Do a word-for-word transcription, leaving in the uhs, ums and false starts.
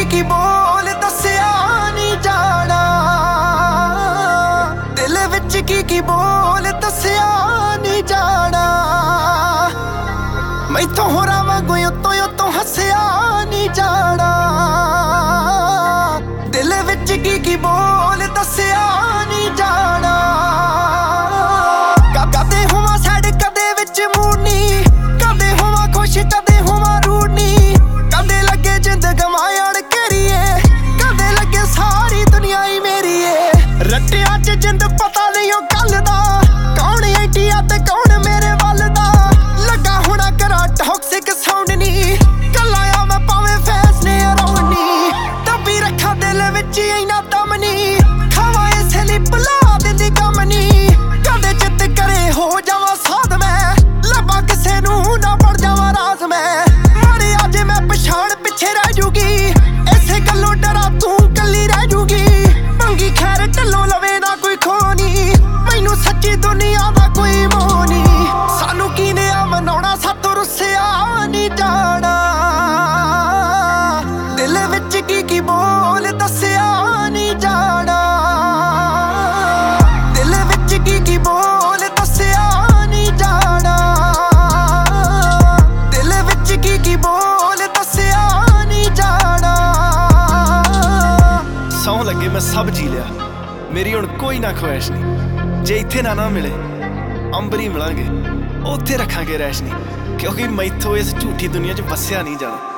ਕੀ ਬੋਲ ਦੱਸਿਆ ਨਹੀਂ ਜਾਣਾ, ਦਿਲ ਵਿੱਚ ਕੀ ਕੀ ਬੋਲ ਦੱਸਿਆ ਨਹੀਂ ਜਾਣਾ। ਮੈਥੋਂ ਹੋਰਾਂ ਵਾਂਗੂ ਉੱਤੋਂ ਉੱਤੋਂ ਹੱਸਿਆ ਨਹੀਂ ਜਾਣਾ, ਦਿਲ ਵਿੱਚ ਕੀ ਕੀ ਬੋਲ ਦੱਸਿਆ ਨਹੀਂ ਜਾਣਾ। ਕਦੇ ਹੋਵਾਂ ਸੈਡ ਕਦੇ ਵਿੱਚ ਮੂਨੀ, ਕਦੇ ਹੋਵਾਂ ਖੁਸ਼ ਕਦੇ ਹੋਵਾਂ ਰੂਨੀ, ਕਦੇ ਲੱਗੇ ਜਿੰਦ ਗਵਾਇਣ ਕਰੀਏ, ਕਦੇ ਲੱਗੇ ਸਾਰੀ ਦੁਨੀਆ ਹੀ ਮੇਰੀ ਏ। ਰੱਟਿਆਂ ਚ ਜਿੰਦ ਪਤਾ ਨਹੀਂ ਉਹ ਗੱਲ ਦਾ, ਕੌਣ ਇੰਡੀਆ ਤੇ ਕੌਣ ਮੇਰੇ ਵੱਲ ਦਾ। ਲੱਗਾ ਹੋਣਾ ਕਰਾ ਟੌਕਸਿਕ ਸਾਊਂਡ ਨੀ, ਕੱਲਾ ਆ ਮੈਂ ਭਾਵੇਂ ਫੈਸ ਨੇ ਅਰਾਊਂਡ ਨੀ। ਦੱਬੀ ਰੱਖਾਂ ਦਿਲ ਵਿੱਚ ਇੰਨਾ ਦਮ ਨੀ, ਖਾਵਾਂ ਇਸੇ ਲਈ ਭੁਲਾ ਦਿੰਦੀ ਕੰਮ ਨੀ। ਕਦੇ ਜਿੱਤ ਕਰੇ ਹੋ ਜਾਵਾਂ ਸਾਧ ਮੈਂ, ਲੱਭਾਂ ਕਿਸੇ ਨੂੰ ਨਾ ਬਣ ਜਾਵਾਂ ਰਾਜ਼ ਮੈਂ। ਮਰੇ ਅੱਜ ਮੈਂ ਪਛਾਣ ਪਿੱਛੇ ਰਹਿ ਜੂਗੀ, ਇਸੇ ਗੱਲੋਂ ਡਰਾ ਤੂੰ ਕੱਲੀ ਰਹਿ ਜੂਗੀ। ਮੰਗੀ ਖੈਰ ਢੱਲੋਂ ਲਵੇ ਨਾ ਕੋਈ ਖੋਨੀ, ਮੈਨੂੰ ਸੱਚੀ ਦੁਨੀਆ ਦਾ ਕੋਈ ਮੋਹ ਨੀ। ਸਾਨੂੰ ਕੀਨੇ ਆ ਮਨਾਉਣਾ ਸਾਤੋਂ ਰੁੱਸਿਆ ਨਹੀਂ ਜਾਣਾ, ਦਿਲ ਵਿੱਚ ਕੀ ਕੀ ਬੋਲ ਦੱਸਿਆ ਨਹੀਂ ਜਾਣਾ, ਦਿਲ ਵਿੱਚ ਕੀ ਕੀ ਬੋਲ ਦੱਸਿਆ ਨਹੀਂ ਜਾਣਾ, ਦਿਲ ਵਿੱਚ ਕੀ ਕੀ ਬੋਲ ਦੱਸਿਆ ਨਹੀਂ ਜਾਣਾ। ਸੌਂ ਲੱਗੇ ਮੈਂ ਸਭ ਜੀ ਲਿਆ, ਮੇਰੀ ਹੁਣ ਕੋਈ ਨਾ ਖੁਆਇਸ਼ ਨਹੀਂ। ਜੇ ਇੱਥੇ ਨਾ ਨਾ ਮਿਲੇ ਅੰਬਰੀ ਮਿਲਾਂਗੇ, ਉੱਥੇ ਰੱਖਾਂਗੇ ਰੈਸ਼ ਨਹੀਂ, ਕਿਉਂਕਿ ਮੈਥੋਂ ਇਸ ਝੂਠੀ ਦੁਨੀਆ 'ਚ ਵਸਿਆ ਨਹੀਂ ਜਾਣਾ।